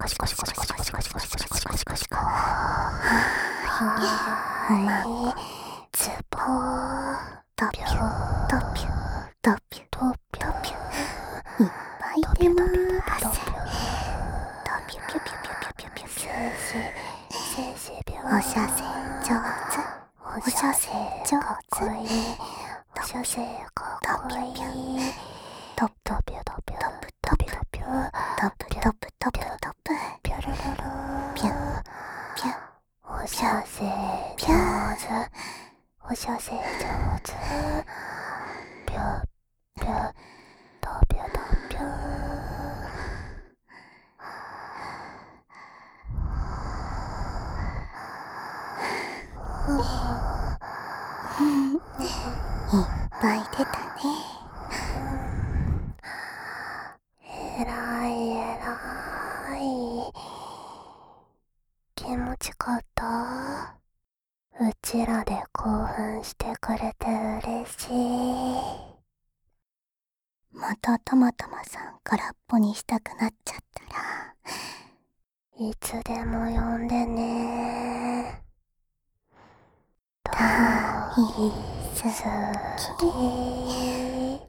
コシコシコシコシコシコシコシコシコシコシコシコ。はい。ズボー。 ドピュドピュドピュドピュ。いいれます。おしゃせ上手。おしゃせ上手。 おしゃせかっこいい。 トップトップトップトップトップトップトップトップトップトップピュルルルピュンピュンおしゃせ上手。おしゃせ上手。ぴゅぴゅとぴゅとぴゅ。 いっぱい出たね。 えらいえらい。気持ちかった。うちらで興奮してくれて嬉しい。 またたまたまさん空っぽにしたくなっちゃったらいつでも呼んでね。 大好き。